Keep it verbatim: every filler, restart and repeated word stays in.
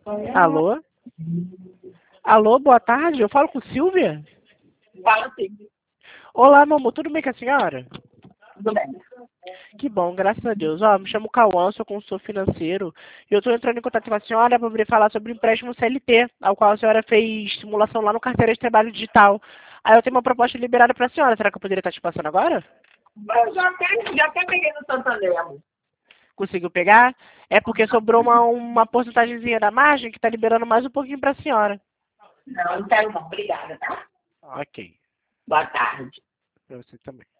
Alô? Alô, boa tarde. Eu falo com Silvia? Fala sim. Olá, meu amor. Tudo bem com a senhora? Tudo bem. Que bom, graças a Deus. Ó, me chamo Cauã, sou consultor financeiro. E eu estou entrando em contato com a senhora para poder falar sobre o empréstimo C L T, ao qual a senhora fez simulação lá no Carteira de Trabalho Digital. Aí eu tenho uma proposta liberada para a senhora. Será que eu poderia estar te passando agora? Eu já até, já até peguei no Santander, amor. Conseguiu pegar? É porque sobrou uma, uma porcentagemzinha da margem que está liberando mais um pouquinho para a senhora. Não, não quero não. Obrigada, tá? Ok. Boa tarde. Para você também.